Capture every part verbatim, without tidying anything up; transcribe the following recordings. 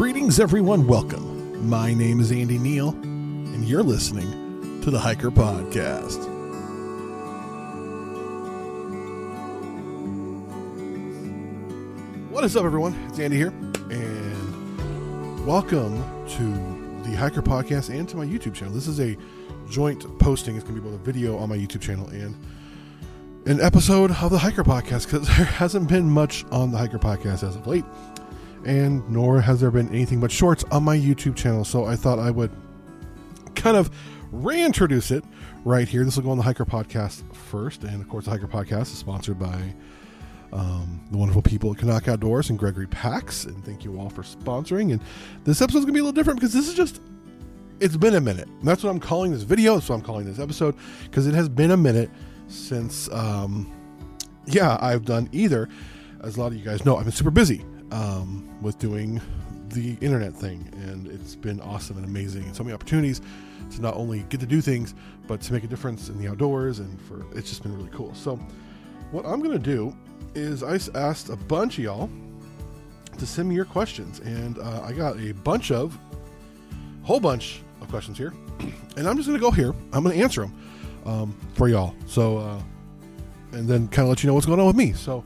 Greetings, everyone. Welcome. My name is Andy Neal, and you're listening to the Hiker Podcast. What is up, everyone? It's Andy here, and welcome to the Hiker Podcast and to my YouTube channel. This is a joint posting. It's going to be both a video on my YouTube channel and an episode of the Hiker Podcast, because there hasn't been much on the Hiker Podcast as of late, and nor has there been anything but shorts on my YouTube channel. So I thought I would kind of reintroduce it right here. This will go on the Hiker Podcast first, and of course the Hiker Podcast is sponsored by um, the wonderful people at Canuck Outdoors and Gregory Packs, and thank you all for sponsoring. And this episode is going to be a little different because this is just, it's been a minute. And that's what I'm calling this video. That's what I'm calling this episode, because it has been a minute since, um, yeah, I've done either. As a lot of you guys know, I've been super busy um, with doing the internet thing, and it's been awesome and amazing, and so many opportunities to not only get to do things, but to make a difference in the outdoors, and for it's just been really cool. So what I'm going to do is I asked a bunch of y'all to send me your questions, and uh, I got a bunch of, whole bunch of questions here, and I'm just going to go here. I'm going to answer them um, for y'all. So, uh, and then kind of let you know what's going on with me. So,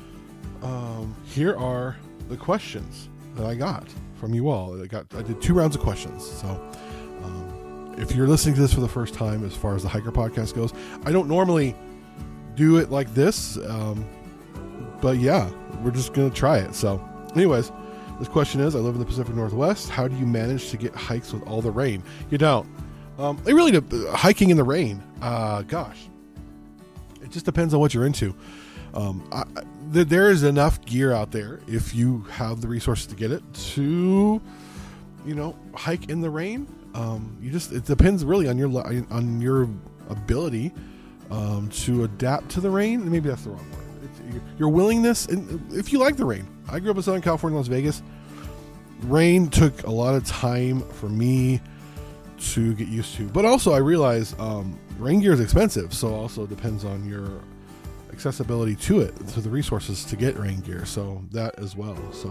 um, here are the questions that I got from you all. I got, I did two rounds of questions. So, um, if you're listening to this for the first time, as far as the Hiker Podcast goes, I don't normally do it like this. Um, but yeah, we're just going to try it. So anyways, this question is, I live in the Pacific Northwest. How do you manage to get hikes with all the rain? You don't. Um, it really, uh, hiking in the rain, uh, gosh, it just depends on what you're into. Um, I, th- there is enough gear out there, if you have the resources to get it, to, you know, hike in the rain. Um, you just, it depends really on your, on your ability, um, to adapt to the rain. Maybe that's the wrong word. It's your willingness. And if you like the rain, I grew up in Southern California, Las Vegas. Rain took a lot of time for me to get used to, but also I realized um, rain gear is expensive, so also depends on your accessibility to it, to the resources to get rain gear, so that as well. So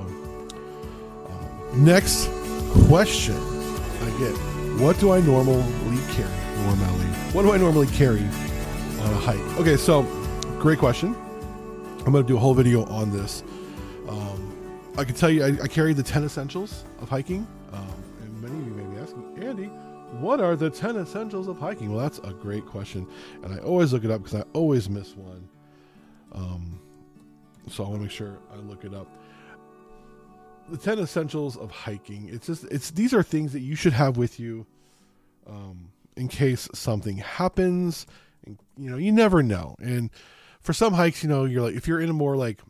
um, next question I get, what do I normally carry? Normally, what do I normally carry on a hike? Okay, so great question. I'm going to do a whole video on this. Um, I can tell you, I, I carry the ten essentials of hiking. Um, and many of you may be asking, Andy, what are the ten essentials of hiking? Well, that's a great question, and I always look it up because I always miss one. Um, so I want to make sure I look it up. The ten essentials of hiking. It's just, it's these are things that you should have with you, um, in case something happens. And, you know, you never know. And for some hikes, you know, you're like, if you're in a more like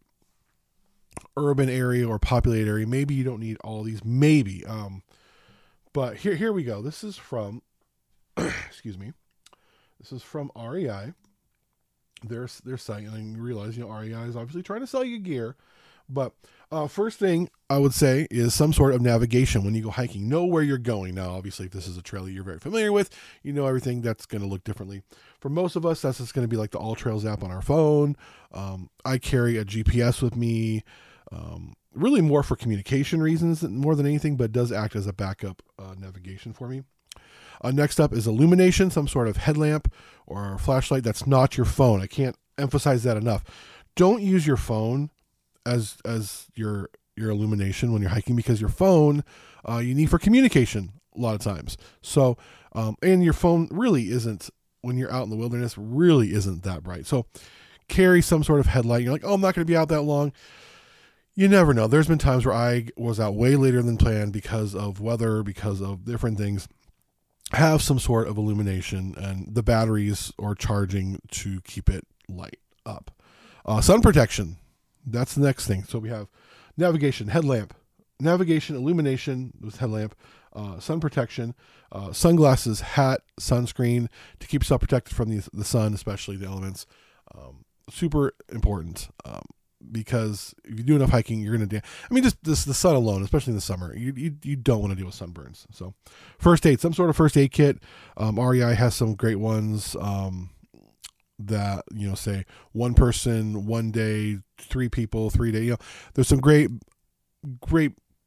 urban area or populated area, maybe you don't need all these, maybe. Um, but here, here we go. This is from, excuse me. This is from R E I. Their, their site, and I realize, you know, R E I is obviously trying to sell you gear. But uh, first thing I would say is some sort of navigation when you go hiking. Know where you're going. Now, obviously, if this is a trail you're very familiar with, you know everything that's going to look differently. For most of us, that's just going to be like the All Trails app on our phone. Um, I carry a G P S with me, um, really more for communication reasons more than anything, but it does act as a backup uh, navigation for me. Uh, next up is illumination, some sort of headlamp or flashlight that's not your phone. I can't emphasize that enough. Don't use your phone as as your your illumination when you're hiking, because your phone uh, you need for communication a lot of times. So, um, and your phone really isn't, when you're out in the wilderness, really isn't that bright. So carry some sort of headlight. You're like, oh, I'm not going to be out that long. You never know. There's been times where I was out way later than planned because of weather, because of different things. Have some sort of illumination and the batteries or charging to keep it light up. Uh, sun protection. That's the next thing. So we have navigation, headlamp, navigation, illumination with headlamp, uh, sun protection, uh, sunglasses, hat, sunscreen to keep yourself protected from the, the sun, especially the elements. Um, super important. Um, because if you do enough hiking, you're going to, da- I mean, just this, the sun alone, especially in the summer, you, you, you don't want to deal with sunburns. So first aid, some sort of first aid kit. Um, R E I has some great ones. Um, that, you know, say one person, one day, three people, three day, you know, there's some great, great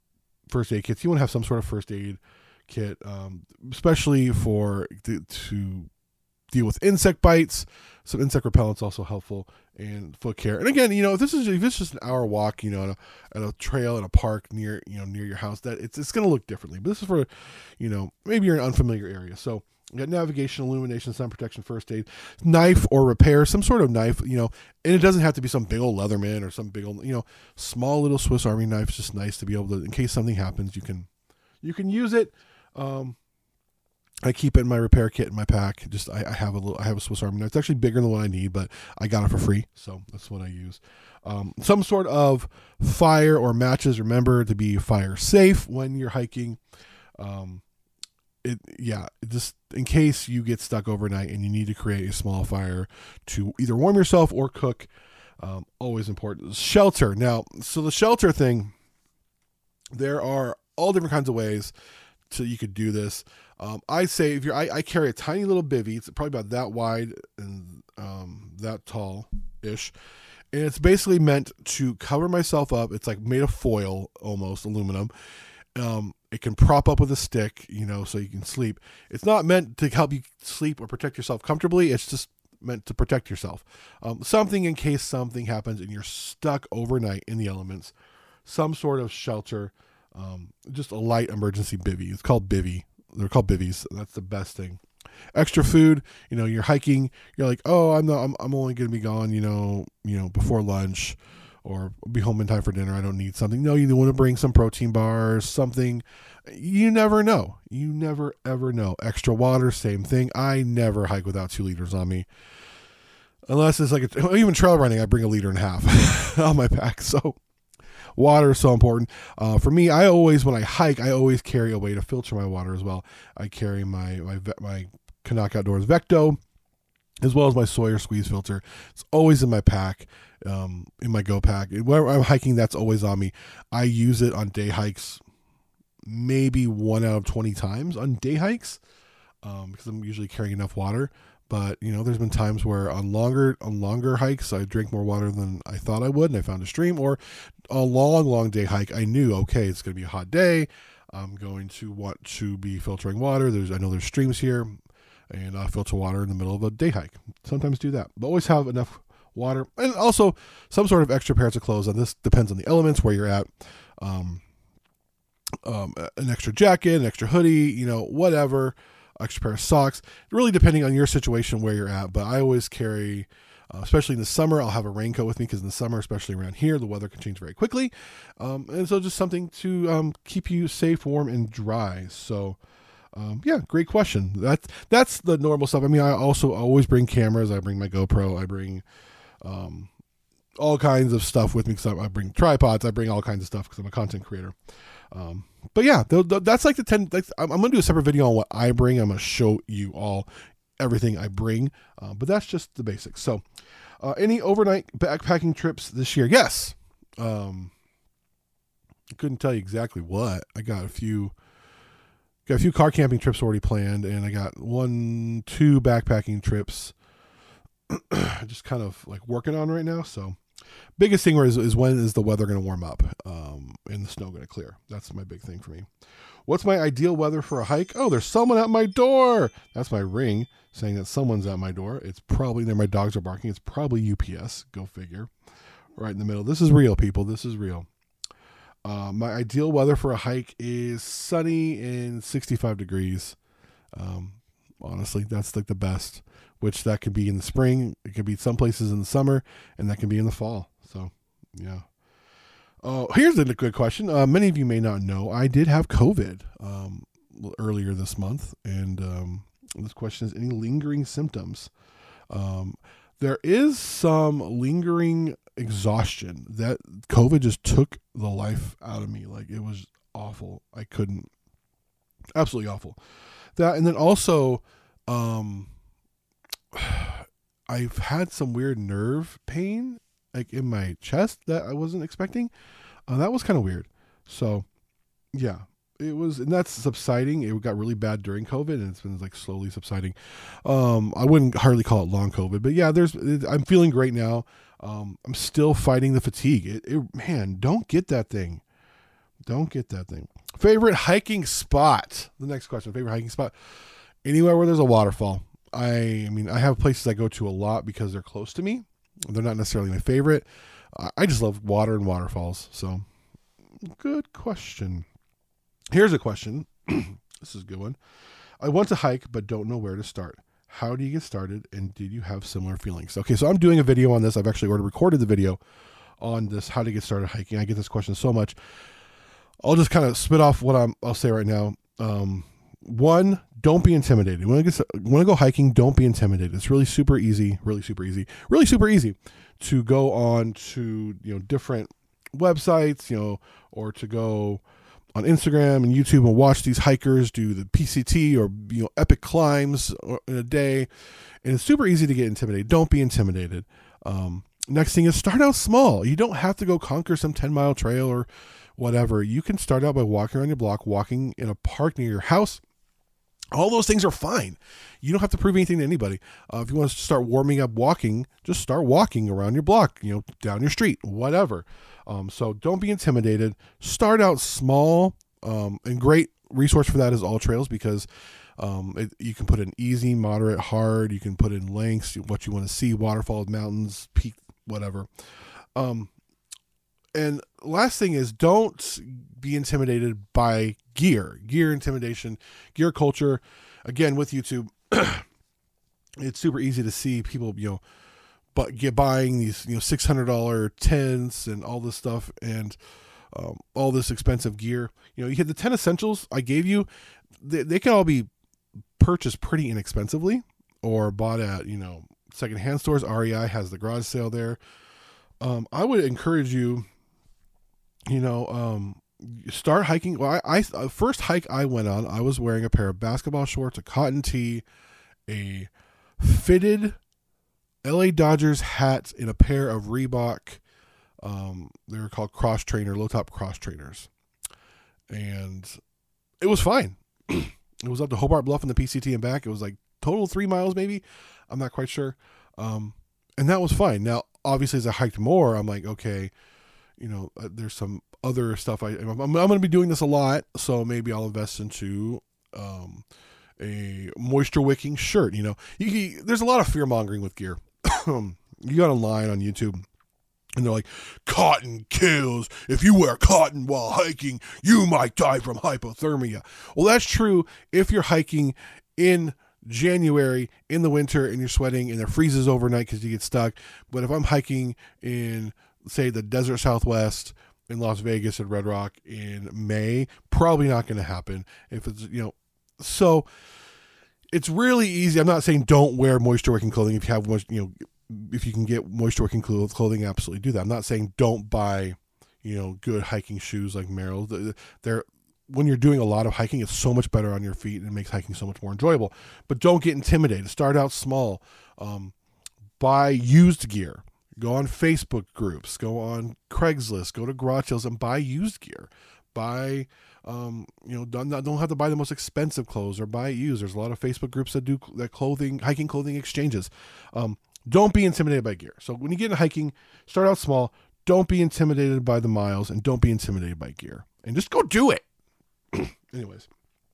first aid kits. You want to have some sort of first aid kit, um, especially for to, to deal with insect bites. Some insect repellent's also helpful, and foot care. And again, you know, if this is if it's just an hour walk, you know, at a, at a trail in a park near you know near your house, that it's it's going to look differently. But this is for, you know, maybe you're in an unfamiliar area. So you got navigation, illumination, sun protection, first aid, knife or repair, some sort of knife, you know, and it doesn't have to be some big old Leatherman or some big old, you know, small little Swiss Army knife. It's just nice to be able to, in case something happens, you can you can use it. Um, I keep it in my repair kit in my pack. Just I, I have a little, I have a Swiss Army knife. It's actually bigger than what I need, but I got it for free, so that's what I use. Um, some sort of fire or matches. Remember to be fire safe when you're hiking. Um, it yeah, just in case you get stuck overnight and you need to create a small fire to either warm yourself or cook. Um, always important. Shelter. Now, so the shelter thing. There are all different kinds of ways to you could do this. Um, I say if you're, I, I carry a tiny little bivy. It's probably about that wide and um, that tall ish. And it's basically meant to cover myself up. It's like made of foil, almost aluminum. Um, it can prop up with a stick, you know, so you can sleep. It's not meant to help you sleep or protect yourself comfortably. It's just meant to protect yourself. Um, something in case something happens and you're stuck overnight in the elements. Some sort of shelter. Um, just a light emergency bivy. It's called bivy. They're called bivvies. That's the best thing. Extra food. You know, you're hiking. You're like, oh, I'm not. I'm, I'm only going to be gone. You know, you know, before lunch, or be home in time for dinner. I don't need something. No, you want to bring some protein bars, something. You never know. You never ever know. Extra water. Same thing. I never hike without two liters on me. Unless it's like a, even trail running, I bring a liter and a half on my pack. So. Water is so important. Uh, for me, I always, when I hike, I always carry a way to filter my water as well. I carry my my, my Canuck Outdoors Vecto, as well as my Sawyer squeeze filter. It's always in my pack, um, in my go pack. Whenever I'm hiking, that's always on me. I use it on day hikes, maybe one out of twenty times on day hikes, um, because I'm usually carrying enough water. But, you know, there's been times where on longer on longer hikes, I drink more water than I thought I would, and I found a stream. Or a long, long day hike, I knew, okay, it's going to be a hot day. I'm going to want to be filtering water. There's, I know there's streams here, and I'll filter water in the middle of a day hike. Sometimes do that. But always have enough water. And also some sort of extra pairs of clothes. And this depends on the elements, where you're at. Um, um, an extra jacket, an extra hoodie, you know, whatever. Extra pair of socks, really depending on your situation where you're at. But I always carry, uh, especially in the summer, I'll have a raincoat with me, because in the summer, especially around here, the weather can change very quickly. Um, and so just something to um, keep you safe, warm, and dry. So um, yeah, great question. That's, that's the normal stuff. I mean, I also always bring cameras. I bring my GoPro. I bring um, all kinds of stuff with me, because I, I bring tripods. I bring all kinds of stuff because I'm a content creator. Um, but yeah, th- th- that's like the ten, like, I'm, I'm going to do a separate video on what I bring. I'm going to show you all everything I bring. Uh, but that's just the basics. So, uh, any overnight backpacking trips this year? Yes. Um, I couldn't tell you exactly what. I got a few, got a few car camping trips already planned, and I got one, two backpacking trips just kind of like working on right now. So, biggest thing is, is when is the weather going to warm up, um, and the snow going to clear? That's my big thing for me. What's my ideal weather for a hike? Oh, there's someone at my door. That's my ring saying that someone's at my door. It's probably there. My dogs are barking. It's probably U P S. Go figure. Right in the middle. This is real, people. This is real. Uh, my ideal weather for a hike is sunny and sixty-five degrees. Um, honestly, that's like the best. Which that could be in the spring, it could be some places in the summer, and that can be in the fall. So, yeah. Uh, here's a good question. Uh, many of you may not know, I did have COVID um, earlier this month, and um, this question is, any lingering symptoms? Um, there is some lingering exhaustion. That COVID just took the life out of me. Like, it was awful. I couldn't. Absolutely awful. That, and then also... Um, I've had some weird nerve pain, like in my chest, that I wasn't expecting. Uh, that was kind of weird. So, yeah, it was, and that's subsiding. It got really bad during COVID, and it's been like slowly subsiding. Um, I wouldn't hardly call it long COVID, but yeah, there's. It, I'm feeling great now. Um, I'm still fighting the fatigue. It, it, man, don't get that thing. Don't get that thing. Favorite hiking spot. The next question. Favorite hiking spot. Anywhere where there's a waterfall. I, I mean, I have places I go to a lot because they're close to me. They're not necessarily my favorite. I just love water and waterfalls. So, good question. Here's a question. This is a good one. I want to hike, but don't know where to start. How do you get started, and did you have similar feelings? Okay, so I'm doing a video on this. I've actually already recorded the video on this, how to get started hiking. I get this question so much. I'll just kind of spit off what I'm, I'll say right now. Um, one, don't be intimidated. When you want to go hiking, don't be intimidated. It's really super easy, really super easy, really super easy to go on to, you know, different websites, you know, or to go on Instagram and YouTube and watch these hikers do the P C T or, you know, epic climbs in a day. And it's super easy to get intimidated. Don't be intimidated. Um, next thing is start out small. You don't have to go conquer some ten mile trail or whatever. You can start out by walking around your block, walking in a park near your house. All those things are fine. You don't have to prove anything to anybody. Uh, if you want to start warming up walking, just start walking around your block, you know, down your street, whatever. Um, so don't be intimidated. Start out small. Um, and great resource for that is AllTrails, because um, it, you can put in easy, moderate, hard. You can put in lengths, what you want to see, waterfalls, mountains, peak, whatever. Um, and last thing is, don't be intimidated by gear, gear intimidation, gear culture. Again, with YouTube, it's super easy to see people, you know, but get buying these, you know, six hundred dollars tents and all this stuff, and um, all this expensive gear. You know, you hit the ten essentials I gave you. They, they can all be purchased pretty inexpensively or bought at, you know, secondhand stores. R E I has the garage sale there. Um, I would encourage you, you know, um, start hiking. Well, I, I first hike I went on, I was wearing a pair of basketball shorts, a cotton tee, a fitted L A Dodgers hat, and a pair of Reebok. Um, they were called cross trainer, low top cross trainers, and it was fine. It was up to Hobart Bluff and the P C T and back. It was like total three miles, maybe. I'm not quite sure. Um, and that was fine. Now, obviously, as I hiked more, I'm like, okay, you know, uh, there's some other stuff. I, I'm, I'm going to be doing this a lot, so maybe I'll invest into um, a moisture wicking shirt. You know, you, you, there's a lot of fear mongering with gear. You got online on YouTube, and they're like, cotton kills. If you wear cotton while hiking, you might die from hypothermia. Well, that's true if you're hiking in January in the winter and you're sweating and it freezes overnight because you get stuck. But if I'm hiking in, say, the desert Southwest in Las Vegas and Red Rock in May, probably not going to happen. If it's, you know, so it's really easy. I'm not saying don't wear moisture wicking clothing. If you have, you know, if you can get moisture wicking clothing, absolutely do that. I'm not saying don't buy, you know, good hiking shoes like Merrell. They're, when you're doing a lot of hiking, it's so much better on your feet and it makes hiking so much more enjoyable. But don't get intimidated. Start out small. Um, buy used gear. Go on Facebook groups. Go on Craigslist. Go to garage sales and buy used gear. Buy, um, you know, don't, don't have to buy the most expensive clothes or buy it used. There's a lot of Facebook groups that do that clothing, hiking clothing exchanges. Um, don't be intimidated by gear. So when you get into hiking, start out small. Don't be intimidated by the miles, and don't be intimidated by gear. And just go do it. Anyways,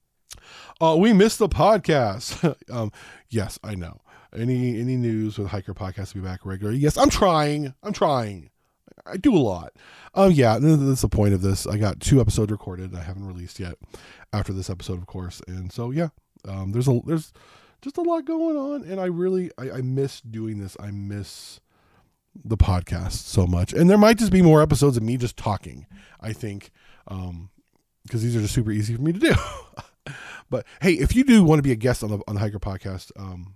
uh, we missed the podcast. um, yes, I know. Any any news with Hiker Podcast to be back regularly? Yes, I'm trying. I'm trying. I do a lot. Um, yeah, that's the point of this. I got two episodes recorded. I haven't released yet after this episode, of course. And so, yeah, um, there's a there's just a lot going on, and I really I, I miss doing this. I miss the podcast so much, and there might just be more episodes of me just talking. I think. Um, because these are just super easy for me to do. But hey, if you do want to be a guest on the on the Hiker Podcast, um,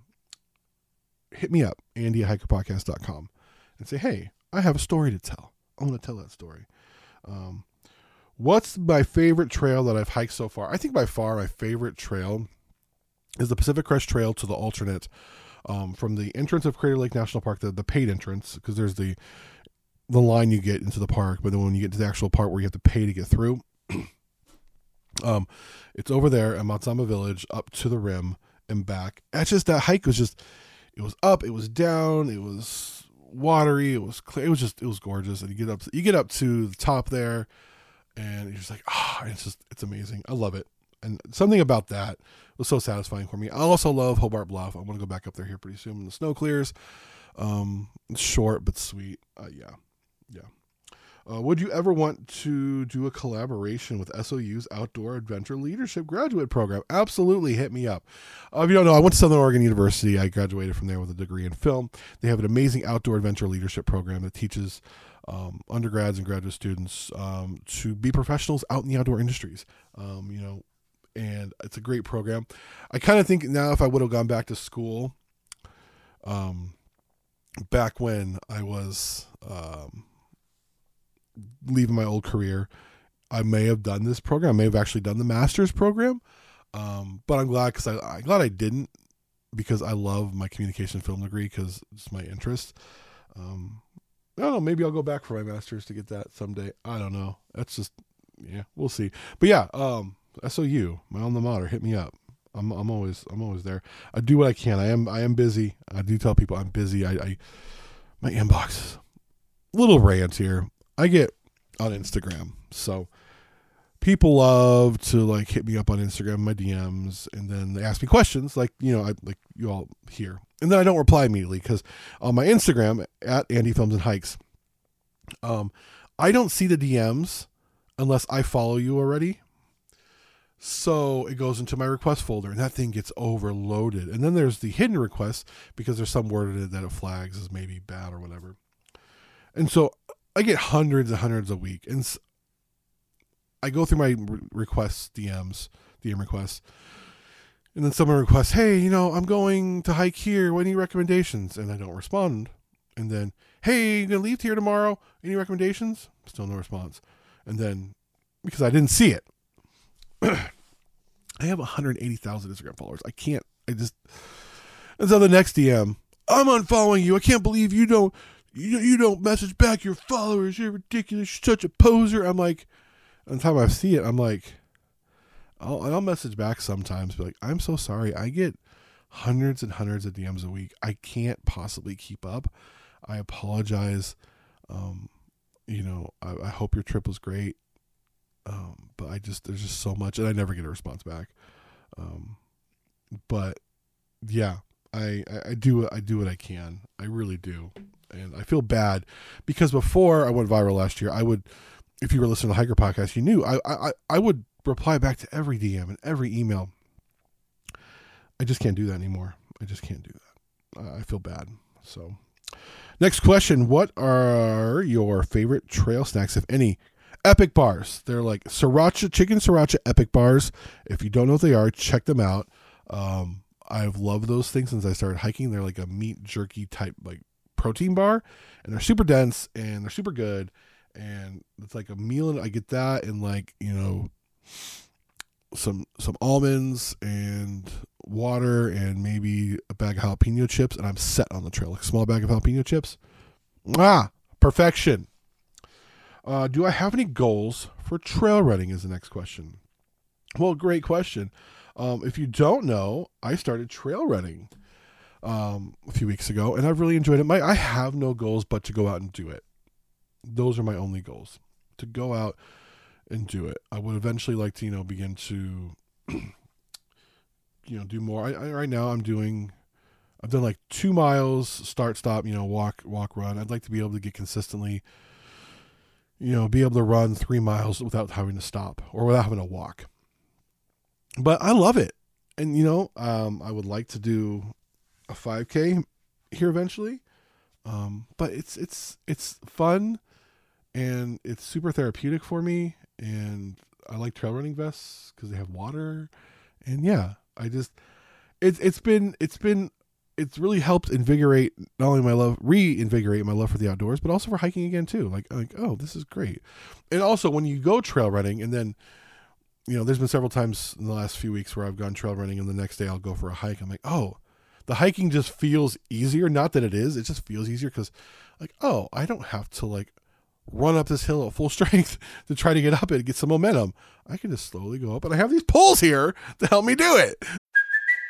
hit me up, Andy at hiker podcast dot com, and say, hey, I have a story to tell. I want to tell that story. Um, what's my favorite trail that I've hiked so far? I think by far my favorite trail is the Pacific Crest Trail to the alternate, um, from the entrance of Crater Lake National Park, the, the paid entrance, because there's the the line you get into the park, but then when you get to the actual part where you have to pay to get through, Um, it's over there at Matsama Village, up to the rim and back. That's just, that hike was just, it was up, it was down, it was watery, it was clear, it was just, it was gorgeous. And you get up, you get up to the top there, and you're just like, ah, oh, it's just, it's amazing. I love it. And something about that was so satisfying for me. I also love Hobart Bluff. I want to go back up there here pretty soon when the snow clears. Um, it's short, but sweet. Uh, yeah. Yeah. Uh, would you ever want to do a collaboration with S O U's Outdoor Adventure Leadership Graduate Program? Absolutely, hit me up. Uh, if you don't know, I went to Southern Oregon University. I graduated from there with a degree in film. They have an amazing outdoor adventure leadership program that teaches um, undergrads and graduate students um, to be professionals out in the outdoor industries. Um, you know, and it's a great program. I kind of think now if I would have gone back to school, um, back when I was um, leaving my old career, I may have done this program. I may have actually done the master's program, um, but I'm glad because I I'm glad I didn't, because I love my communication film degree because it's my interest. Um, I don't know. Maybe I'll go back for my master's to get that someday. I don't know. That's just yeah, we'll see. But yeah, um, S O U, my alma mater, hit me up. I'm I'm always I'm always there. I do what I can. I am I am busy. I do tell people I'm busy. I, I my inbox is a little rant here. I get on Instagram, so people love to like hit me up on Instagram, my D Ms, and then they ask me questions, like you know, I like you all here, and then I don't reply immediately because on my Instagram at Andy Films and Hikes, um, I don't see the D Ms unless I follow you already. So it goes into my request folder, and that thing gets overloaded. And then there's the hidden requests because there's some word in it that it flags as maybe bad or whatever. And so I get hundreds and hundreds a week, and I go through my requests, D Ms, D M requests, and then someone requests, hey, you know, I'm going to hike here. What, any recommendations? And I don't respond. And then, hey, you going to leave here tomorrow? Any recommendations? Still no response. And then, because I didn't see it, I have one hundred eighty thousand Instagram followers. I can't, I just, and so the next D M, I'm unfollowing you. I can't believe you don't, You, you don't message back your followers. You're ridiculous. You're such a poser. I'm like, by the time I see it, I'm like, I'll, I'll message back sometimes, be like, I'm so sorry. I get hundreds and hundreds of D Ms a week. I can't possibly keep up. I apologize. Um, you know, I, I hope your trip was great. Um, but I just, there's just so much, and I never get a response back. Um, but yeah, I, I, I do, I do what I can. I really do. And I feel bad because before I went viral last year, I would, if you were listening to the Hiker Podcast, you knew I, I, I would reply back to every D M and every email. I just can't do that anymore. I just can't do that. I feel bad. So next question. What are your favorite trail snacks, if any? Epic bars. They're like sriracha, chicken sriracha epic bars. If you don't know what they are, check them out. Um, I've loved those things since I started hiking. They're like a meat jerky type, like protein bar, and they're super dense and they're super good, and it's like a meal, and I get that and like, you know, some some almonds and water and maybe a bag of jalapeno chips, and I'm set on the trail. Like a small bag of jalapeno chips. Ah, perfection. Uh, do I have any goals for trail running is the next question. Well, great question. Um, if you don't know, I started trail running um, a few weeks ago, and I've really enjoyed it. My I have no goals but to go out and do it. Those are my only goals, to go out and do it. I would eventually like to, you know, begin to, you know, do more. I, I, right now I'm doing, I've done like two miles, start, stop, you know, walk, walk, run. I'd like to be able to get consistently, you know, be able to run three miles without having to stop or without having to walk. But I love it. And, you know, um, I would like to do a five K here eventually. Um, but it's, it's, it's fun and it's super therapeutic for me. And I like trail running vests because they have water. And yeah, I just, it's, it's been, it's been, it's really helped invigorate not only my love, reinvigorate my love for the outdoors, but also for hiking again too. Like, like, oh, this is great. And also when you go trail running and then, you know, there's been several times in the last few weeks where I've gone trail running and the next day I'll go for a hike. I'm like, oh, the hiking just feels easier. Not that it is, it just feels easier because like, oh, I don't have to like run up this hill at full strength to try to get up it and get some momentum. I can just slowly go up and I have these poles here to help me do it. Hey,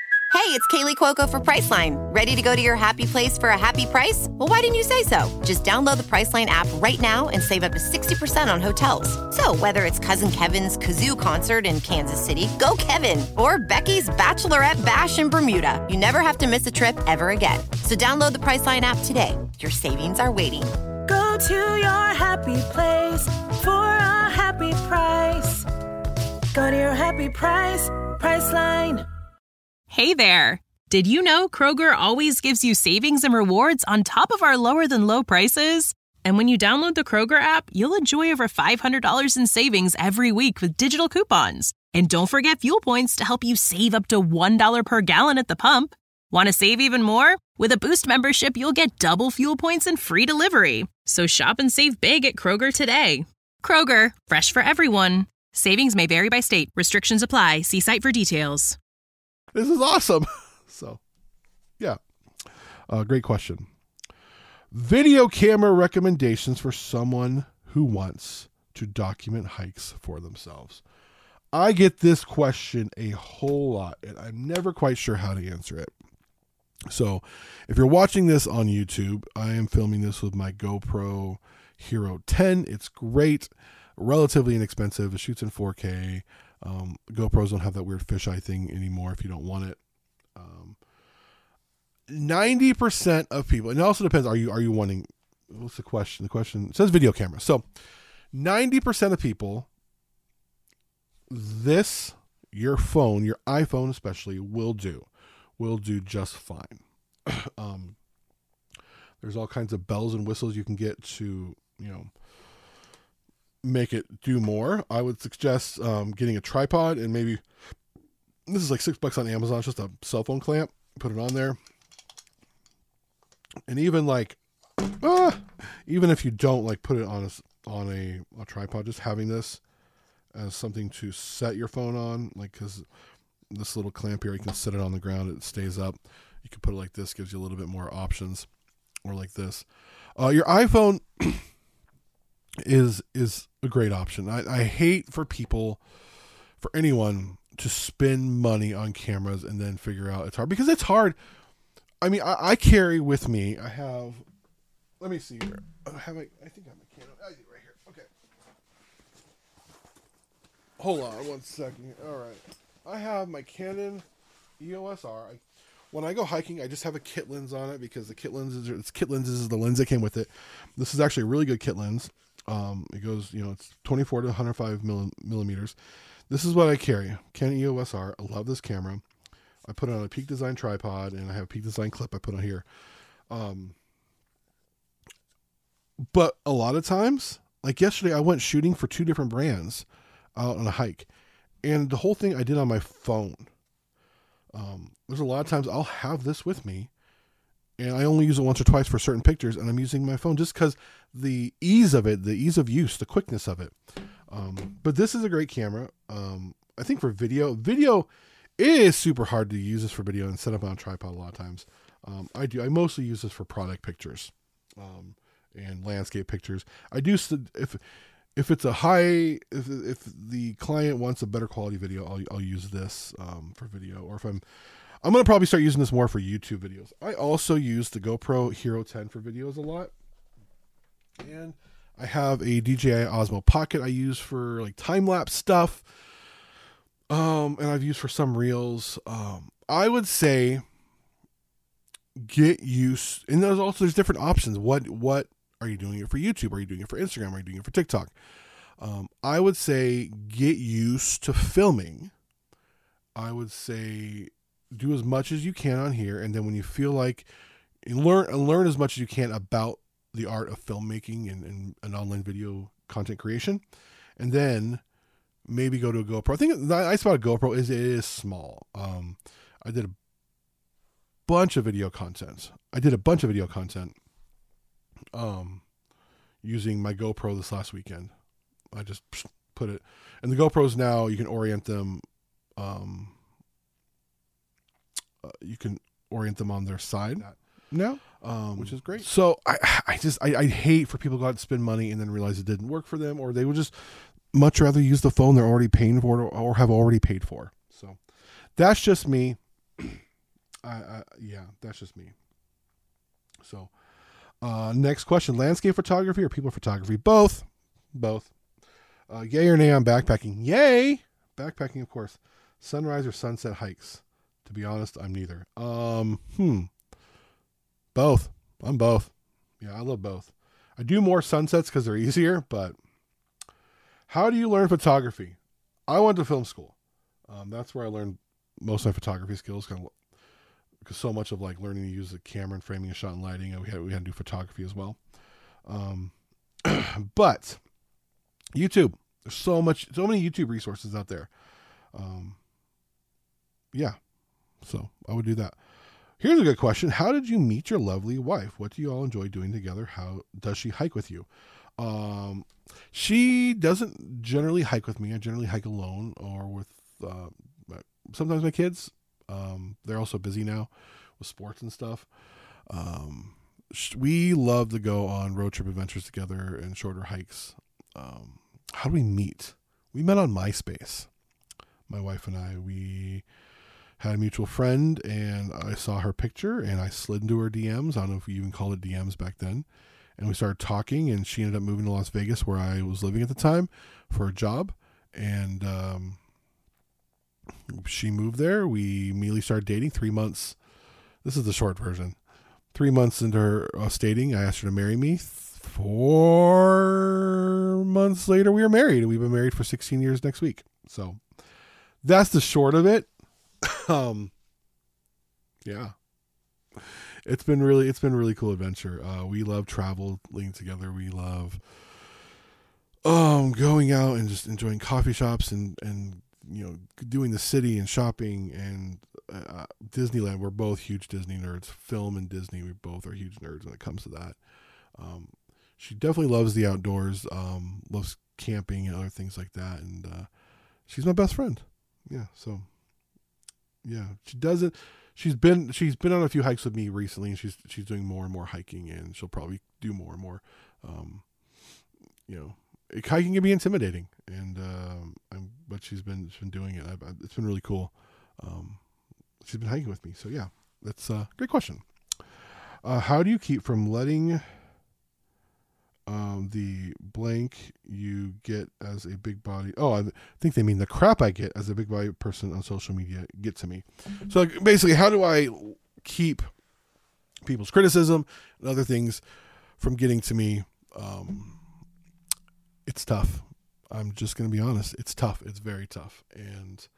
it's Kaylee Cuoco for Priceline. Ready to go to your happy place for a happy price? Well, why didn't you say so? Just download the Priceline app right now and save up to sixty percent on hotels. So whether it's Cousin Kevin's Kazoo Concert in Kansas City, go Kevin, or Becky's Bachelorette Bash in Bermuda, you never have to miss a trip ever again. So download the Priceline app today. Your savings are waiting. Go to your happy place for a happy price. Go to your happy price, Priceline. Hey there. Did you know Kroger always gives you savings and rewards on top of our lower than low prices? And when you download the Kroger app, you'll enjoy over five hundred dollars in savings every week with digital coupons. And don't forget fuel points to help you save up to one dollar per gallon at the pump. Want to save even more? With a Boost membership, you'll get double fuel points and free delivery. So shop and save big at Kroger today. Kroger, fresh for everyone. Savings may vary by state. Restrictions apply. See site for details. This is awesome. So, yeah. Uh, great question. Video camera recommendations for someone who wants to document hikes for themselves. I get this question a whole lot, and I'm never quite sure how to answer it. So, if you're watching this on YouTube, I am filming this with my GoPro Hero ten. It's great, relatively inexpensive. It shoots in four K. Um, GoPros don't have that weird fisheye thing anymore if you don't want it. Um, ninety percent of people, and it also depends, are you are you wanting, what's the question? The question says video camera. So, ninety percent of people, this, your phone, your iPhone especially, will do. will do just fine. um, there's all kinds of bells and whistles you can get to, you know, make it do more. I would suggest um, getting a tripod, and maybe, this is like six bucks on Amazon, it's just a cell phone clamp, put it on there. And even like, uh, even if you don't like put it on a, on a, a tripod, just having this as something to set your phone on, like, cause this little clamp here, you can set it on the ground, it stays up. You can put it like this, gives you a little bit more options, or like this. Uh, your iPhone is is a great option. I, I hate for people, for anyone to spend money on cameras and then figure out it's hard, because it's hard. I mean, I, I carry with me, I have, let me see here. I have a, I think I have a Canon. I do right here. Okay. Hold on one second. All right. I have my Canon E O S R. I, when I go hiking, I just have a kit lens on it, because the kit lenses, it's kit lenses is the lens that came with it. This is actually a really good kit lens. Um, it goes, you know, it's twenty-four to one hundred five millimeters. This is what I carry. Canon E O S R. I love this camera. I put it on a Peak Design tripod, and I have a Peak Design clip I put on here. Um, but a lot of times, like yesterday, I went shooting for two different brands out on a hike. And the whole thing I did on my phone. Um, there's a lot of times I'll have this with me, and I only use it once or twice for certain pictures, and I'm using my phone just because the ease of it, the ease of use, the quickness of it. Um, but this is a great camera. Um, I think for video, video it is super hard to use this for video and set up on a tripod a lot of times. Um, I do. I mostly use this for product pictures um, and landscape pictures. I do if. If it's a high, if if the client wants a better quality video, I'll I'll use this um, for video. Or if I'm, I'm gonna probably start using this more for YouTube videos. I also use the GoPro Hero ten for videos a lot, and I have a D J I Osmo Pocket I use for like time lapse stuff, um, and I've used for some reels. Um, I would say get used, and there's also there's different options. What what Are you doing it for YouTube? Are you doing it for Instagram? Are you doing it for TikTok? Um, I would say get used to filming. I would say do as much as you can on here, and then when you feel like learn learn as much as you can about the art of filmmaking and, and, and online video content creation, and then maybe go to a GoPro. I think the nice about a GoPro is it is small. Um, I did a bunch of video content. I did a bunch of video content. Um, using my GoPro this last weekend. I just put it, and the GoPros now you can orient them. Um, uh, you can orient them on their side now, um, which is great. So I, I just, I, I hate for people to go out and spend money and then realize it didn't work for them, or they would just much rather use the phone they're already paying for or have already paid for. So that's just me. I, I yeah, that's just me. So, uh, next question: landscape photography or people photography? Both, both. Uh, yay or nay on backpacking? Yay, backpacking, of course. Sunrise or sunset hikes? To be honest, I'm neither. Um, hmm. Both. I'm both. Yeah, I love both. I do more sunsets because they're easier, but how do you learn photography? I went to film school. Um, that's where I learned most of my photography skills, kind of, because so much of like learning to use the camera and framing a shot and lighting, and we had we had to do photography as well. Um, but YouTube, there's so much, so many YouTube resources out there. Um, yeah, so I would do that. Here's a good question: how did you meet your lovely wife? What do you all enjoy doing together? How does she hike with you? Um, she doesn't generally hike with me. I generally hike alone or with uh, sometimes my kids. Um, they're also busy now with sports and stuff. Um, we love to go on road trip adventures together and shorter hikes. Um, how do we meet? We met on MySpace. My wife and I, we had a mutual friend, and I saw her picture, and I slid into her D Ms. I don't know if we even called it D Ms back then. And we started talking, and she ended up moving to Las Vegas, where I was living at the time, for a job. And um, she moved there. We immediately started dating. Three months. This is the short version. Three months into her us dating, I asked her to marry me. Four months later, we were married. We've been married for sixteen years next week. So that's the short of it. um, yeah. It's been really, it's been a really cool adventure. Uh, we love traveling together. We love um, going out and just enjoying coffee shops and, and, you know, doing the city and shopping and uh, Disneyland. We're both huge Disney nerds. Film and Disney, we both are huge nerds when it comes to that. Um, she definitely loves the outdoors, um, loves camping and other things like that. And uh, she's my best friend. Yeah, so yeah, she doesn't. She's been she's been on a few hikes with me recently, and she's she's doing more and more hiking, and she'll probably do more and more. Um, you know, it, hiking can be intimidating, and um, I'm, but she's been she's been doing it. I've, I've, it's been really cool. Um, she's been hiking with me, so yeah, that's a great question. Uh, how do you keep from letting um, the blank you get as a big body? Oh, I think they mean the crap I get as a big body person on social media get to me. So like, basically, how do I keep people's criticism and other things from getting to me? Um, it's tough. I'm just going to be honest. It's tough. It's very tough. And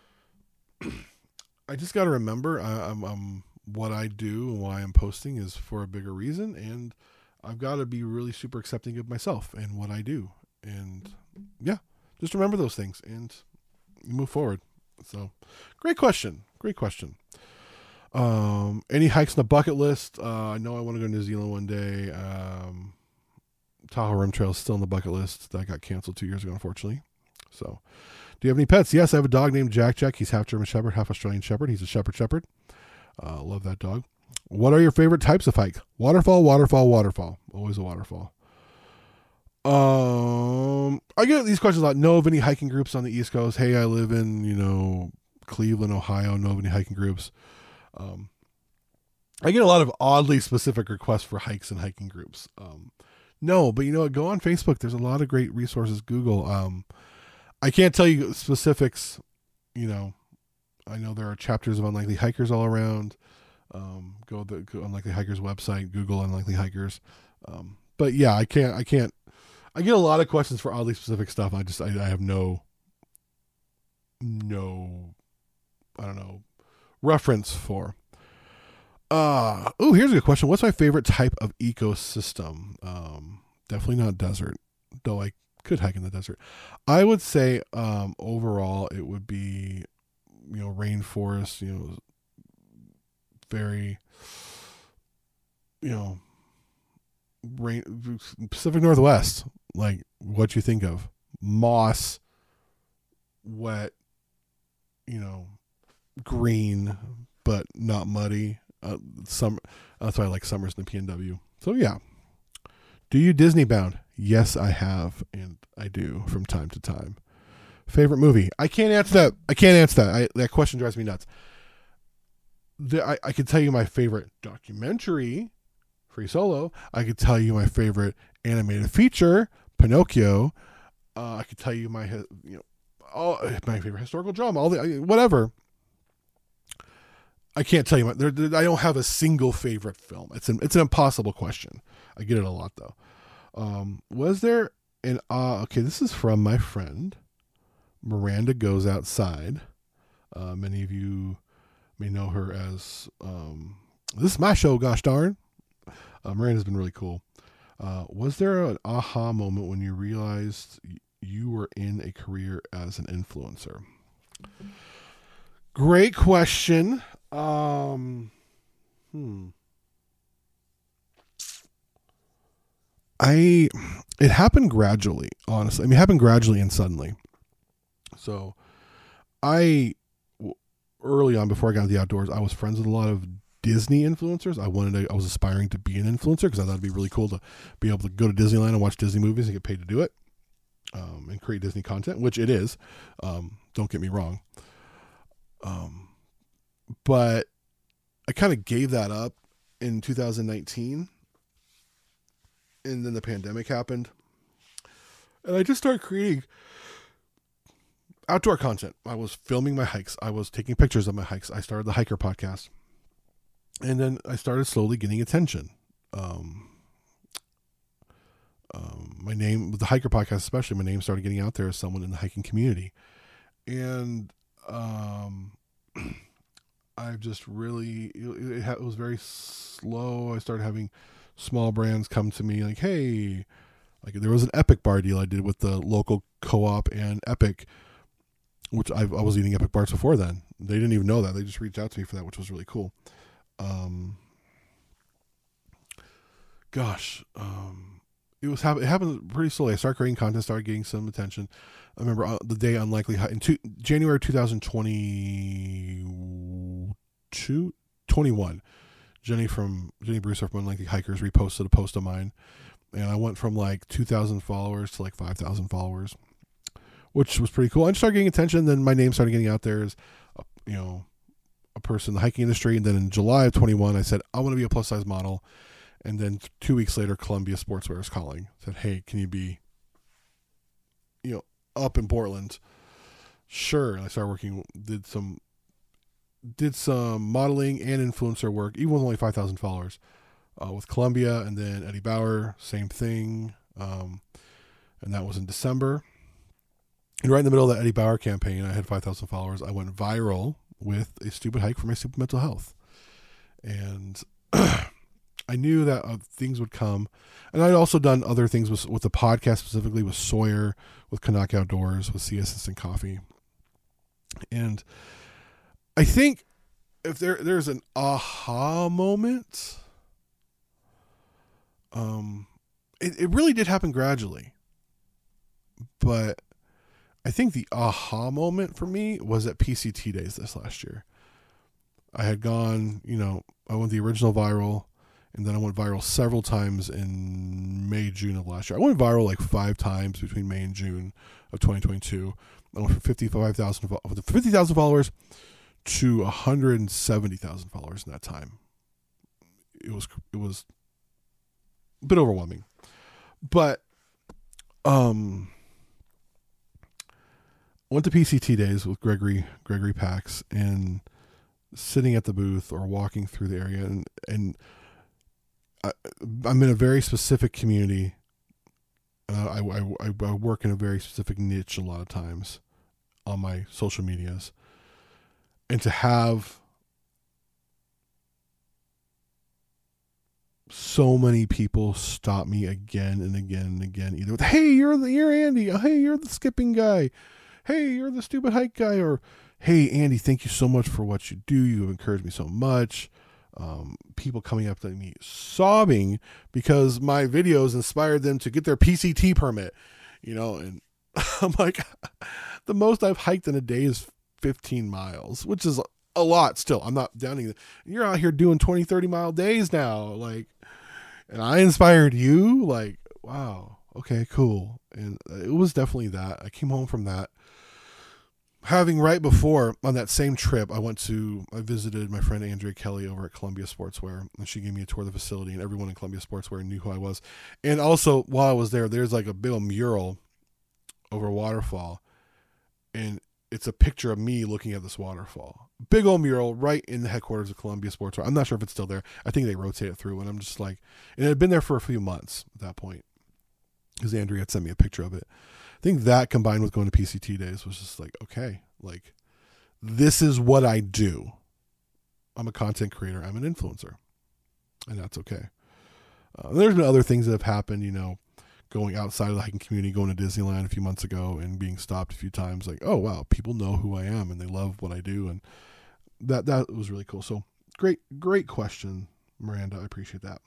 I just got to remember I, I'm, I'm what I do and why I'm posting is for a bigger reason. And I've got to be really super accepting of myself and what I do. And yeah, just remember those things and move forward. So great question. Great question. Um, any hikes on the bucket list? Uh, I know I want to go to New Zealand one day. Um, Tahoe Rim Trail is still on the bucket list. That got canceled two years ago, unfortunately. So do you have any pets? Yes, I have a dog named Jack Jack. He's half German Shepherd, half Australian Shepherd. He's a Shepherd Shepherd. Uh, love that dog. What are your favorite types of hike? Waterfall, waterfall, waterfall. Always a waterfall. Um, I get these questions a lot. Know of any hiking groups on the East Coast? Hey, I live in, you know, Cleveland, Ohio. Know of any hiking groups? Um, I get a lot of oddly specific requests for hikes and hiking groups. Um, no, but you know what? Go on Facebook. There's a lot of great resources. Google. Um, I can't tell you specifics. You know, I know there are chapters of Unlikely Hikers all around. Um, go to the Unlikely Hikers website, Google Unlikely Hikers. Um, but yeah, I can't, I can't, I get a lot of questions for oddly specific stuff. I just, I, I have no, no, I don't know, reference for. Uh, oh, here's a good question. What's my favorite type of ecosystem? Um, definitely not desert, though I could hike in the desert. I would say, um, overall it would be, you know, rainforest, you know, very, you know, rain, Pacific Northwest, like what you think of. Moss, wet, you know, green, but not muddy. Uh, summer, that's why I like summers in the P N W. So yeah. Do you Disney bound? Yes, I have, and I do from time to time. Favorite movie? I can't answer that. I can't answer that. I, that question drives me nuts. the, I, I could tell you my favorite documentary, Free Solo. I could tell you my favorite animated feature, Pinocchio. Uh, I could tell you my, you know, all my favorite historical drama, all the whatever. I can't tell you my. There, there, I don't have a single favorite film. It's an it's an impossible question. I get it a lot though. Um, was there an uh okay? This is from my friend Miranda Goes Outside. Uh, many of you may know her as um, this is my show. Gosh darn. Uh, Miranda's been really cool. Uh, was there an aha moment when you realized you were in a career as an influencer? Great question. Um, hmm. I, it happened gradually, honestly. I mean, it happened gradually and suddenly. So I, early on, before I got into the outdoors, I was friends with a lot of Disney influencers. I wanted to, I was aspiring to be an influencer because I thought it'd be really cool to be able to go to Disneyland and watch Disney movies and get paid to do it, um, and create Disney content, which it is. Um, don't get me wrong. Um, but I kind of gave that up in two thousand nineteen, and then the pandemic happened, and I just started creating outdoor content. I was filming my hikes. I was taking pictures of my hikes. I started the Hiker Podcast. And then I started slowly getting attention. Um, um, my name, with the Hiker Podcast especially, my name started getting out there as someone in the hiking community. And um, I've just really, it, it, it was very slow. I started having small brands come to me like, hey, like there was an Epic bar deal I did with the local co-op and Epic, which I, I was eating Epic bars before then. They didn't even know that. They just reached out to me for that, which was really cool. Um, gosh, um, it was, it happened pretty slowly. I started creating content, started getting some attention. I remember uh, the day Unlikely Hike in two, January, twenty twenty-two, twenty-one, Jenny from Jenny Brewster from Unlikely Hikers reposted a post of mine, and I went from like two thousand followers to like five thousand followers, which was pretty cool. I started getting attention. Then my name started getting out there as, uh, you know, a person in the hiking industry. And then in July of twenty-one, I said, I want to be a plus size model. And then two weeks later, Columbia Sportswear is calling. Said, hey, can you be, you know, up in Portland? Sure. And I started working, did some, did some modeling and influencer work, even with only five thousand followers, uh, with Columbia. And then Eddie Bauer, same thing. Um, and that was in December. And right in the middle of that Eddie Bauer campaign, I had five thousand followers. I went viral with a stupid hike for my stupid mental health. And I knew that uh, things would come. And I'd also done other things with, with the podcast, specifically with Sawyer, with Canuck Outdoors, with C S Instant Coffee. And I think if there there's an aha moment, um, it, it really did happen gradually. But I think the aha moment for me was at P C T Days this last year. I had gone, you know, I went the original viral, and then I went viral several times in May, June of last year. I went viral like five times between May and June of twenty twenty-two. I went from fifty-five thousand fifty thousand followers to one hundred seventy thousand followers in that time. It was it was a bit overwhelming, but um. went to P C T Days with Gregory Gregory Pax, and sitting at the booth or walking through the area, and and I, I'm in a very specific community. Uh, I, I I work in a very specific niche a lot of times on my social medias, and to have so many people stop me again and again and again, either with, "Hey, you're the you're Andy. Hey, you're the skipping guy. Hey, you're the stupid hike guy," or, "Hey, Andy, thank you so much for what you do. You have encouraged me so much." Um, people coming up to me sobbing because my videos inspired them to get their P C T permit, you know, and I'm like, the most I've hiked in a day is fifteen miles, which is a lot still. I'm not downing it. You're out here doing twenty, thirty mile days now. Like, and I inspired you. Like, wow. Okay, cool. And it was definitely that. I came home from that. having right before on that same trip, I went to, I visited my friend Andrea Kelly over at Columbia Sportswear, and she gave me a tour of the facility, and everyone in Columbia Sportswear knew who I was. And also, while I was there, there's like a big old mural over a waterfall, and it's a picture of me looking at this waterfall. Big old mural right in the headquarters of Columbia Sportswear. I'm not sure if it's still there. I think they rotate it through, and I'm just like, and it had been there for a few months at that point, because Andrea had sent me a picture of it. I think that combined with going to P C T days was just like, okay, like this is what I do. I'm a content creator. I'm an influencer, and that's okay. Uh, there's been other things that have happened, you know, going outside of the hiking community, going to Disneyland a few months ago and being stopped a few times. Like, oh wow, people know who I am and they love what I do. And that, that was really cool. So great, great question, Miranda. I appreciate that.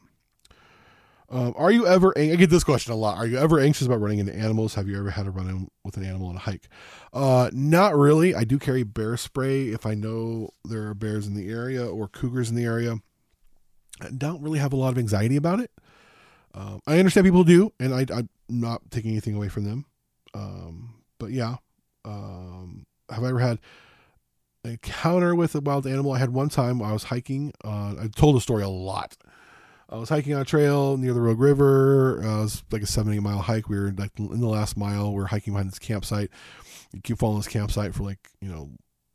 Um, are you ever, I get this question a lot. Are you ever anxious about running into animals? Have you ever had to run in with an animal on a hike? Uh, not really. I do carry bear spray if I know there are bears in the area or cougars in the area. I don't really have a lot of anxiety about it. Um, I understand people do, and I, I'm not taking anything away from them. Um, but yeah, um, have I ever had an encounter with a wild animal? I had one time I was hiking. Uh, I told the story a lot. I was hiking on a trail near the Rogue River. Uh, it was like a seventy mile hike. We were like in the last mile. We were hiking behind this campsite. You keep following this campsite for like, you know,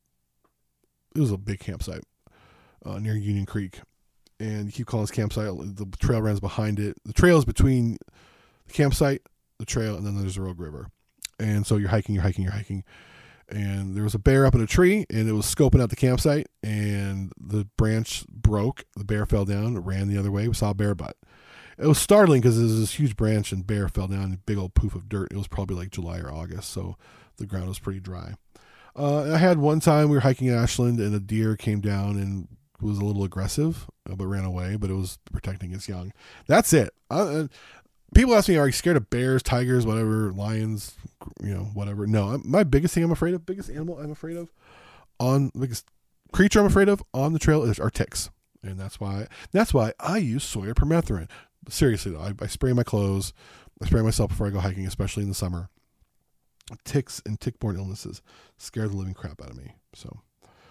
it was a big campsite uh, near Union Creek. And you keep calling this campsite. The trail runs behind it. The trail is between the campsite, the trail, and then there's the Rogue River. And so you're hiking, you're hiking, you're hiking. And there was a bear up in a tree, and it was scoping out the campsite, and the branch broke. The bear fell down, it ran the other way. We saw a bear butt. It was startling because it was this huge branch, and bear fell down, a big old poof of dirt. It was probably like July or August, so the ground was pretty dry. Uh, I had one time we were hiking in Ashland, and a deer came down and was a little aggressive, but ran away, but it was protecting its young. That's it. Uh, people ask me, are you scared of bears, tigers, whatever, lions, you know, whatever? No, I'm, my biggest thing I'm afraid of, biggest animal I'm afraid of, on biggest creature I'm afraid of on the trail is are ticks. And that's why, that's why I use Sawyer permethrin. Seriously though, I, I spray my clothes, I spray myself before I go hiking, especially in the summer. Ticks and tick-borne illnesses scare the living crap out of me. So,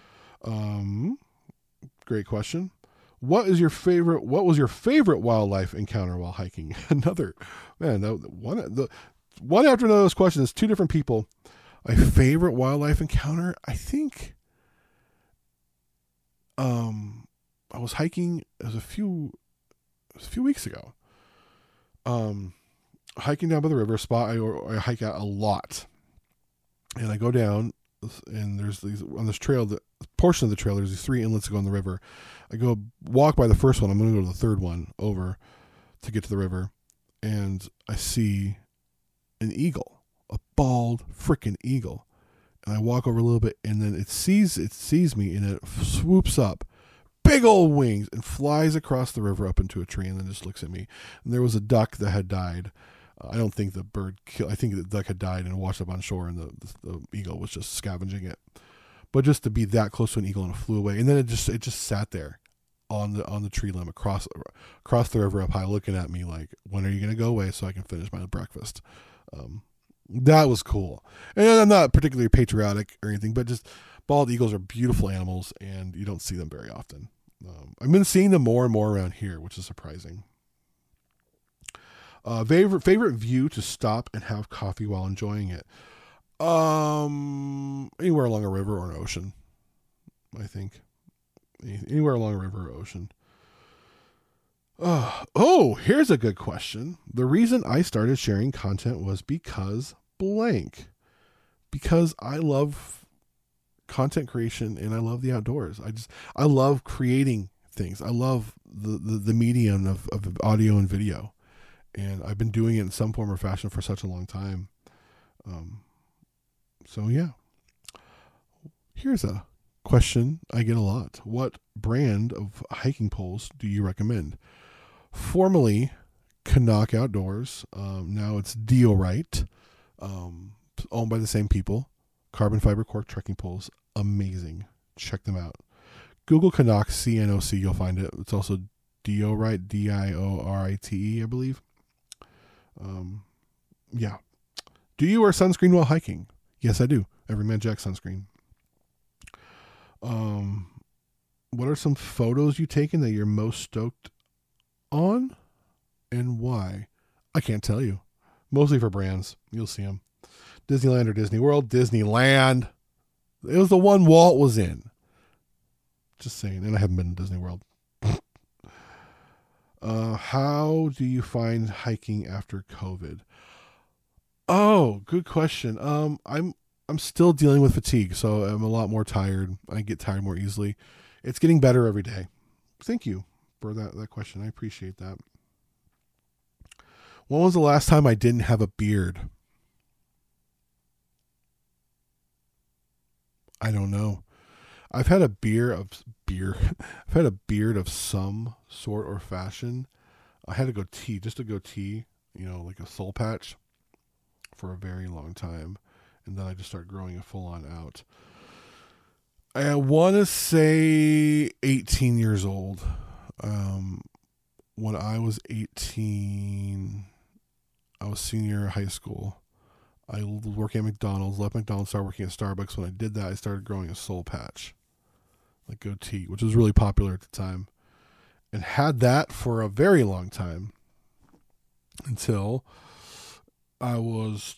um, great question. What is your favorite? What was your favorite wildlife encounter while hiking? Another man. That one. The one after another of those questions. Two different people. My favorite wildlife encounter. I think. Um, I was hiking. It was a few. It was a few weeks ago. Um, hiking down by the river, a spot I, I hike out a lot, and I go down. And there's these on this trail, the portion of the trail, there's these three inlets that go in the river. I go walk by the first one. I'm going to go to the third one over to get to the river. And I see an eagle, a bald freaking eagle. And I walk over a little bit, and then it sees, it sees me, and it swoops up, big old wings, and flies across the river up into a tree, and then just looks at me. And there was a duck that had died. I don't think the bird killed. I think the duck had died and washed up on shore, and the, the, the eagle was just scavenging it. But just to be that close to an eagle and it flew away, and then it just it just sat there on the on the tree limb across across the river up high, looking at me like, when are you going to go away so I can finish my breakfast? Um, that was cool. And I'm not particularly patriotic or anything, but just bald eagles are beautiful animals, and you don't see them very often. Um, I've been seeing them more and more around here, which is surprising. Uh, favorite favorite view to stop and have coffee while enjoying it. Um, anywhere along a river or an ocean, I think. Anywhere along a river or ocean. Uh, oh, here's a good question. The reason I started sharing content was because blank. Because I love content creation and I love the outdoors. I just I love creating things. I love the the, the medium of, of audio and video. And I've been doing it in some form or fashion for such a long time. Um, so, yeah. Here's a question I get a lot. What brand of hiking poles do you recommend? Formerly, Canuck Outdoors. Um, now it's Diorite. Um, owned by the same people. Carbon fiber cork trekking poles. Amazing. Check them out. Google Canuck, C N O C. You'll find it. It's also Diorite, D I O R I T E, I believe. Um, yeah. Do you wear sunscreen while hiking? Yes, I do. Everyman Jack sunscreen. Um, what are some photos you've taken that you're most stoked on, and why? I can't tell you. Mostly for brands. You'll see them. Disneyland or Disney World? Disneyland. It was the one Walt was in. Just saying. And I haven't been to Disney World. uh, how do you find hiking after COVID? Oh, good question. Um, I'm I'm still dealing with fatigue, so I'm a lot more tired. I get tired more easily. It's getting better every day. Thank you for that, that question. I appreciate that. When was the last time I didn't have a beard? I don't know. I've had a beard of beer. I've had a beard of some sort or fashion. I had a goatee, just a goatee, you know, like a soul patch, for a very long time, and then I just started growing it full on out. I want to say eighteen years old. Um, when I was eighteen, I was senior in high school. I was working at McDonald's, left McDonald's, started working at Starbucks. When I did that, I started growing a soul patch, like goatee, which was really popular at the time, and had that for a very long time until I was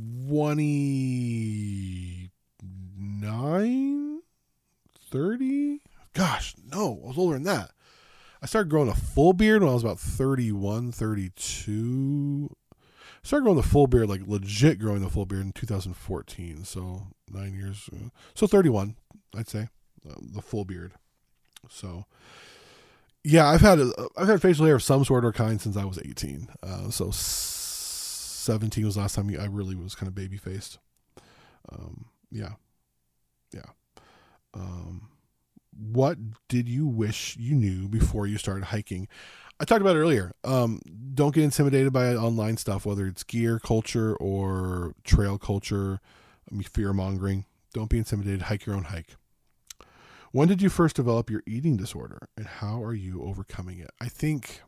twenty-nine, thirty. Gosh, no, I was older than that. I started growing a full beard when I was about thirty-one, thirty-two. I started growing the full beard, like legit growing the full beard in two thousand fourteen. So nine years. Uh, so thirty-one, I'd say, uh, the full beard. So yeah, I've had a, I've had facial hair of some sort or kind since I was eighteen. Uh, so seventeen was the last time I really was kind of baby faced. Um, yeah, yeah. Um, what did you wish you knew before you started hiking? I talked about it earlier. Um, don't get intimidated by online stuff, whether it's gear culture or trail culture, I mean, fear mongering. Don't be intimidated. Hike your own hike. When did you first develop your eating disorder, and how are you overcoming it? I think,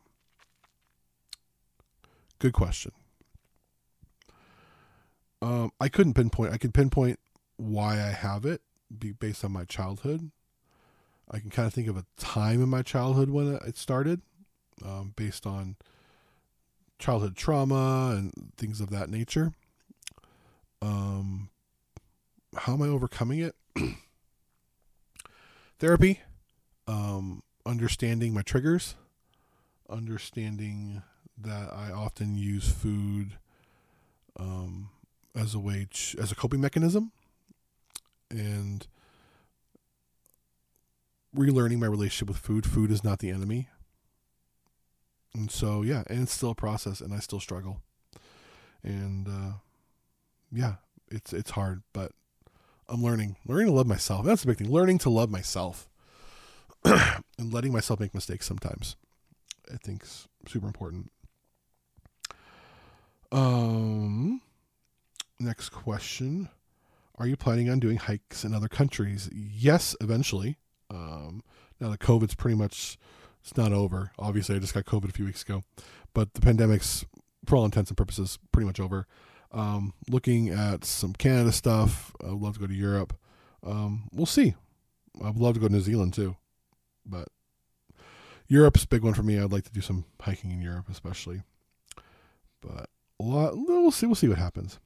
good question. Um, I couldn't pinpoint. I could pinpoint why I have it be based on my childhood. I can kind of think of a time in my childhood when it started, um, based on childhood trauma and things of that nature. Um, how am I overcoming it? Therapy, um, understanding my triggers, understanding that I often use food um, as a way to, as a coping mechanism, and relearning my relationship with food. Food is not the enemy. And so, yeah, and it's still a process, and I still struggle. And uh, yeah, it's it's hard, but I'm learning, learning to love myself. That's the big thing. Learning to love myself and letting myself make mistakes sometimes, I think is super important. Um, next question. Are you planning on doing hikes in other countries? Yes, eventually. Um, now that COVID's pretty much, it's not over. Obviously, I just got COVID a few weeks ago, but the pandemic's, for all intents and purposes, pretty much over. Um, looking at some Canada stuff. I would love to go to Europe. Um, we'll see. I'd love to go to New Zealand too, but Europe's a big one for me. I'd like to do some hiking in Europe, especially. But a lot. We'll see. We'll see what happens.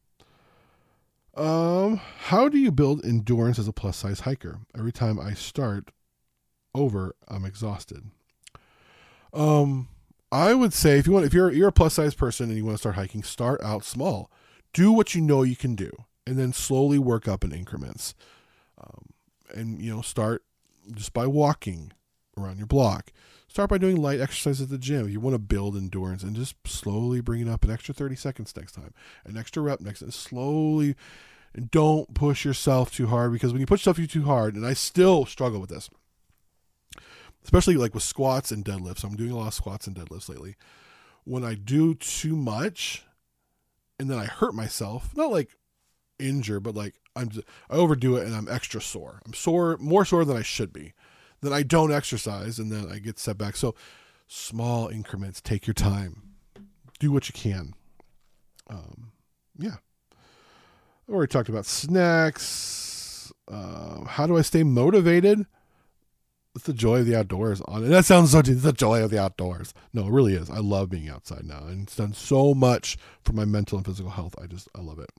Um, how do you build endurance as a plus size hiker? Every time I start over, I'm exhausted. Um, I would say if you want, if you're you're a plus size person and you want to start hiking, start out small. Do what you know you can do, and then slowly work up in increments. Um, and, you know, start just by walking around your block. Start by doing light exercise at the gym. If you want to build endurance, and just slowly bring it up an extra thirty seconds next time, an extra rep next time, slowly. And don't push yourself too hard, because when you push yourself too hard, and I still struggle with this, especially like with squats and deadlifts. I'm doing a lot of squats and deadlifts lately. When I do too much, and then I hurt myself, not like injure, but like I'm just, I overdo it and I'm extra sore. I'm sore, more sore than I should be. Then I don't exercise, and then I get set back. So small increments, take your time, do what you can. Um, yeah. I already talked about snacks. Uh, how do I stay motivated? It's the joy of the outdoors. On and that sounds so. It's the joy of the outdoors. No, it really is. I love being outside now, and it's done so much for my mental and physical health. I just I love it.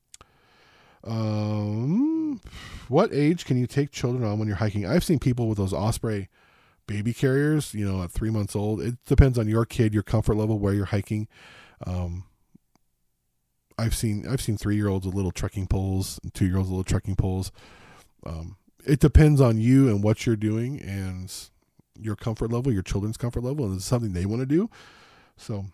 Um, what age can you take children on when you're hiking? I've seen people with those Osprey baby carriers, you know, at three months old. It depends on your kid, your comfort level, where you're hiking. Um, I've seen I've seen three year olds with little trekking poles, and two year olds with little trekking poles. Um, it depends on you and what you're doing and your comfort level, your children's comfort level, and it's something they want to do. So,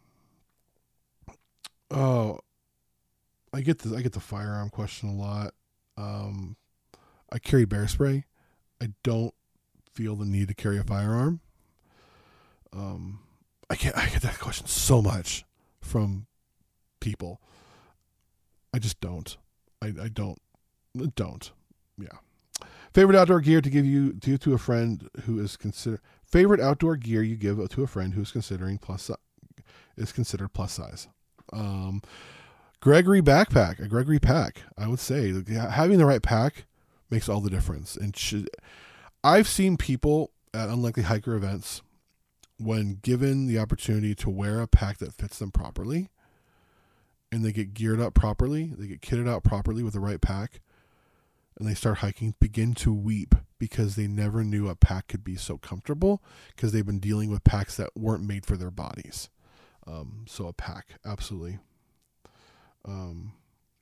oh. Uh, I get the I get the firearm question a lot. Um, I carry bear spray. I don't feel the need to carry a firearm. Um, I get I get that question so much from people. I just don't. I, I don't don't. Yeah. Favorite outdoor gear to give you to to a friend who is consider favorite outdoor gear you give to a friend who is considering plus is considered plus size. Um. Gregory backpack, a Gregory pack, I would say. Having the right pack makes all the difference. And should, I've seen people at Unlikely Hiker events, when given the opportunity to wear a pack that fits them properly, and they get geared up properly, they get kitted out properly with the right pack, and they start hiking, begin to weep because they never knew a pack could be so comfortable because they've been dealing with packs that weren't made for their bodies. Um, so a pack, absolutely. Um,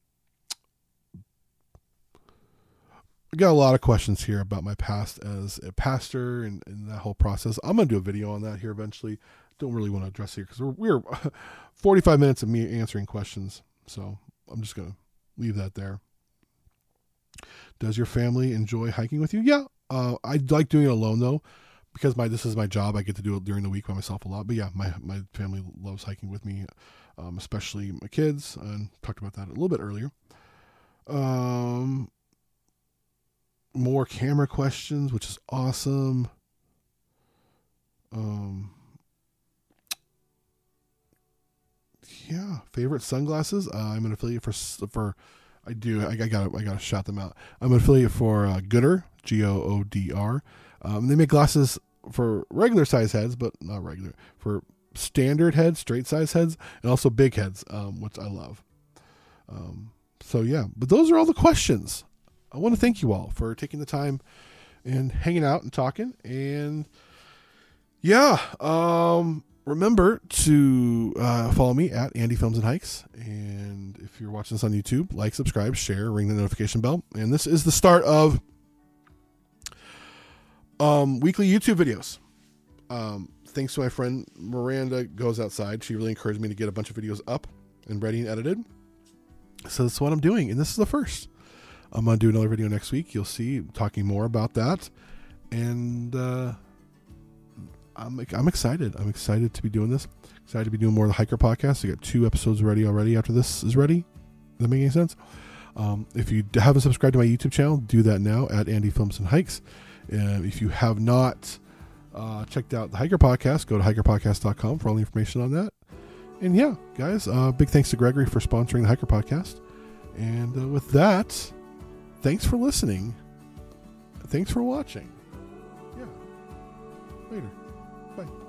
I got a lot of questions here about my past as a pastor and, and that whole process. I'm going to do a video on that here eventually. Don't really want to address it here because we're, we're forty-five minutes of me answering questions. So I'm just going to leave that there. Does your family enjoy hiking with you? Yeah. Uh, I like doing it alone though, because my, this is my job. I get to do it during the week by myself a lot, but yeah, my, my family loves hiking with me. Um, especially my kids, and talked about that a little bit earlier. Um, more camera questions, which is awesome. Um, yeah, favorite sunglasses. Uh, I'm an affiliate for for. I do. I, I gotta. I gotta shout them out. I'm an affiliate for uh, Goodr, G O O D R. Um, they make glasses for regular size heads, but not regular for. Standard heads, straight size heads, and also big heads, um, which I love. Um, so yeah, but those are all the questions. I want to thank you all for taking the time and hanging out and talking. And yeah, um, remember to uh, follow me at Andy Films and Hikes. And if you're watching this on YouTube, like, subscribe, share, ring the notification bell. And this is the start of um, weekly YouTube videos. Um, Thanks to my friend Miranda Goes Outside. She really encouraged me to get a bunch of videos up and ready and edited. So that's what I'm doing. And this is the first. I'm going to do another video next week. You'll see talking more about that. And uh, I'm I'm excited. I'm excited to be doing this. Excited to be doing more of the Hiker podcast. I got two episodes ready already after this is ready. Does that make any sense? Um, if you haven't subscribed to my YouTube channel, do that now at Andy Films and Hikes. And if you have not... Uh, checked out the Hiker Podcast, go to hiker podcast dot com for all the information on that. And yeah, guys, uh, big thanks to Gregory for sponsoring the Hiker Podcast. And uh, with that, thanks for listening. Thanks for watching. Yeah. Later. Bye.